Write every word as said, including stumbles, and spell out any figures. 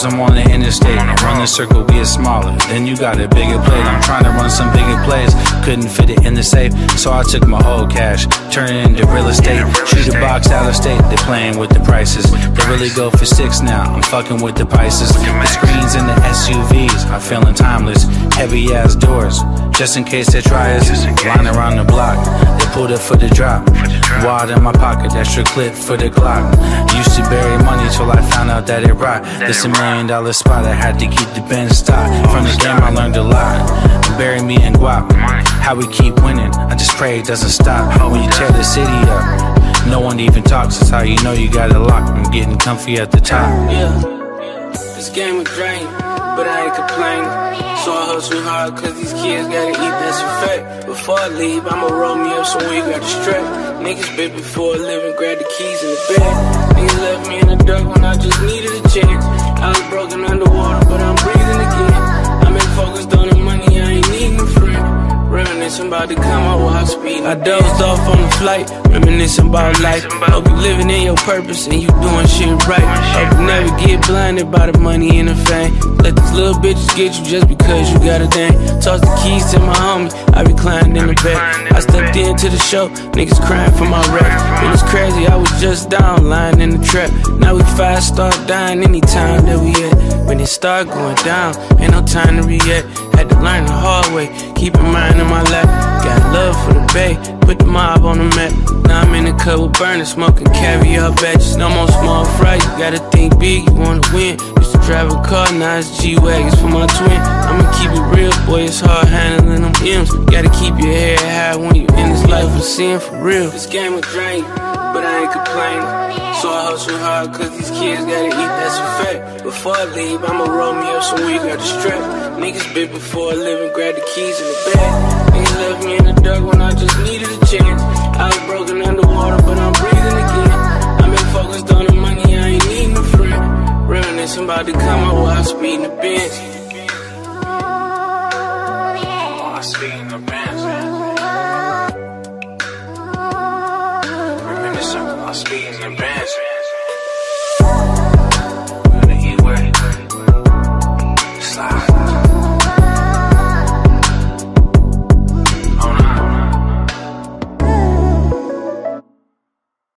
I'm on the interstate. Run the circle, get smaller. Then you got a bigger plate. I'm trying to run some bigger plays. Couldn't fit it in the safe, so I took my whole cash, turn it into real estate. Shoot a box out of state. They playing with the prices. They really go for six now. I'm fucking with the prices. The screens in the S U Vs. I'm feeling timeless. Heavy ass doors, just in case they try us. Line around the block. They pulled it for the drop. Wad in my pocket, extra clip for the Glock. Used to bury money till I found out that it rot. This a million dollar spot, I had to keep the Benz stock. From the game I learned a lot. Bury me in guap. How we keep winning, I just pray it doesn't stop. When you tear the city up, no one even talks. That's how you know you got it locked. I'm getting comfy at the top. Yeah, this game was drain, but I ain't complaining. So I hustle hard cause these kids gotta eat, that's a fact. Before I leave, I'ma roll me up somewhere you got the strap. Niggas bit before I live and grab the keys in the bag. Niggas left me in the dark when I just needed a chance. I was broken underwater, but I'm breathing again. I've been focused on the money, I ain't needing a friend. Reminiscing about to come out while I speed. I dozed off on the flight, reminiscing about life. Hope you living in your purpose and you doing shit right. Hope you never get blinded by the money and the fame. Let these little bitches get you just because you got a thing. Toss the keys to my homie, I reclined in the back. I stepped into the show, niggas crying for my rap. It was crazy, I was just down, lying in the trap. Now we five star dying anytime that we at. When it start going down, ain't no time to react. Had to learn the hard way, keep in mind in my lap. Got love for the bay, put the mob on the map. Now I'm in the cut with burners, smoking caviar batches. No more small fry, you gotta think big, you wanna win. Used to drive a car, now it's G-Wagons for my twin. I'ma keep it real, boy, it's hard handling them M's. Gotta keep your head high when you in this life of sin for real. This game will drain, but I ain't complaining. So I hustle hard cause these kids gotta eat, that's a fact. Before I leave, I'ma roll me up somewhere you got the strap. Niggas bit before I live and grab the keys in the bag. Niggas left me in the dark when I just needed a chance. I was broken underwater, but I'm breathing again. I've been focused on the money, I ain't needing a friend. Reminiscing about to come out while I speed in the Benz. Oh, I speed in the Benz, man.